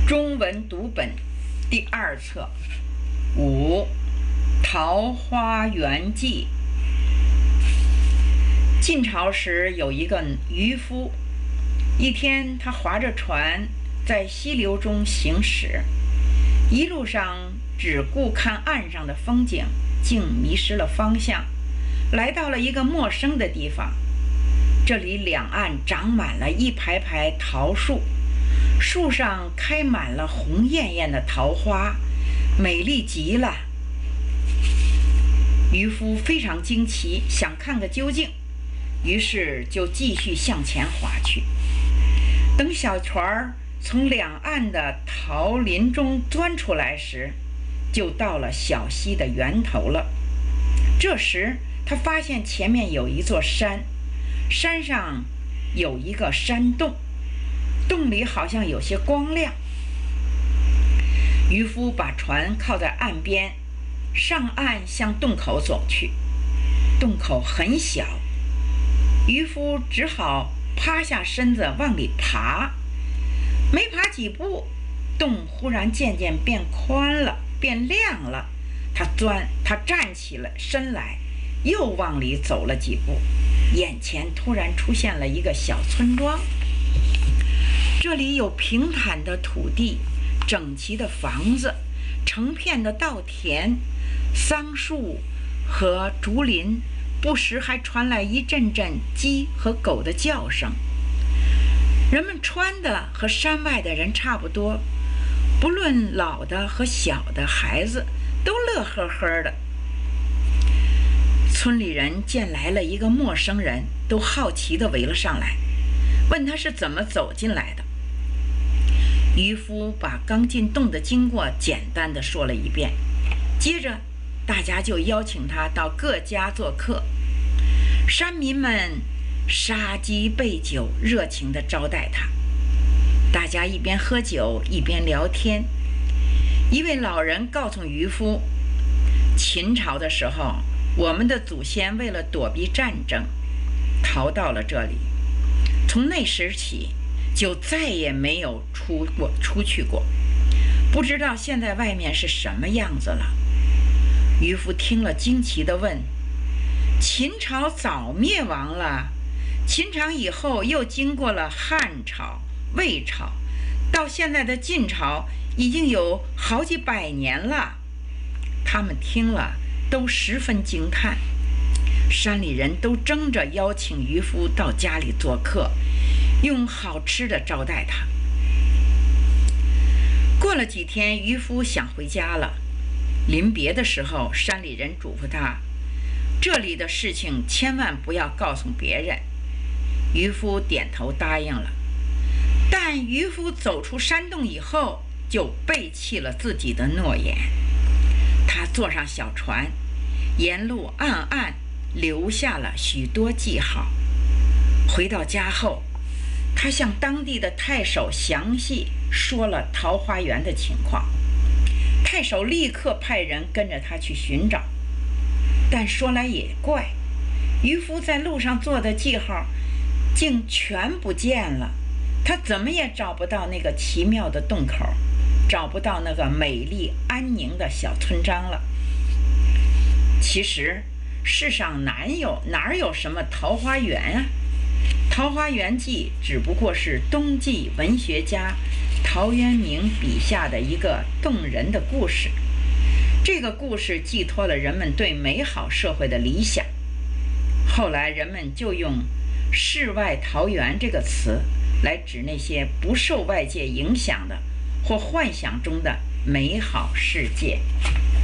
中文读本第2册5桃花源记。晋朝时有一个渔夫，一天他划着船在溪流中行驶，一路上只顾看岸上的风景，竟迷失了方向，来到了一个陌生的地方。这里两岸长满了一排排桃树，树上开满了红艳艳的桃花，美丽极了。渔夫非常惊奇，想看个究竟，于是就继续向前划去。等小船从两岸的桃林中钻出来时，就到了小溪的源头了。这时他发现前面有一座山，山上有一个山洞，洞里好像有些光亮。渔夫把船靠在岸边，上岸向洞口走去。洞口很小，渔夫只好趴下身子往里爬。没爬几步，洞忽然渐渐变宽了，变亮了。他站起了身来，又往里走了几步，眼前突然出现了一个小村庄。这里有平坦的土地，整齐的房子，成片的稻田，桑树和竹林，不时还传来一阵阵鸡和狗的叫声。人们穿的和山外的人差不多，不论老的和小的孩子都乐呵呵的。村里人见来了一个陌生人，都好奇地围了上来，问他是怎么走进来的。渔夫把刚进洞的经过简单地说了一遍，接着大家就邀请他到各家做客。山民们杀鸡备酒，热情地招待他。大家一边喝酒一边聊天。一位老人告诉渔夫，秦朝的时候，我们的祖先为了躲避战争，逃到了这里，从那时起就再也没有出去过，不知道现在外面是什么样子了。渔夫听了惊奇地问，秦朝早灭亡了，秦朝以后又经过了汉朝、魏朝，到现在的晋朝已经有好几百年了。他们听了都十分惊叹，山里人都争着邀请渔夫到家里做客，用好吃的招待他。过了几天，渔夫想回家了。临别的时候，山里人嘱咐他，这里的事情千万不要告诉别人。渔夫点头答应了。但渔夫走出山洞以后，就背弃了自己的诺言。他坐上小船，沿路暗暗留下了许多记号。回到家后，他向当地的太守详细说了桃花源的情况。太守立刻派人跟着他去寻找。但说来也怪，渔夫在路上做的记号竟全不见了。他怎么也找不到那个奇妙的洞口，找不到那个美丽安宁的小村庄了。其实世上哪有什么桃花源啊？《桃花源记》只不过是冬季文学家陶渊明笔下的一个动人的故事。这个故事寄托了人们对美好社会的理想。后来人们就用世外桃源这个词来指那些不受外界影响的或幻想中的美好世界。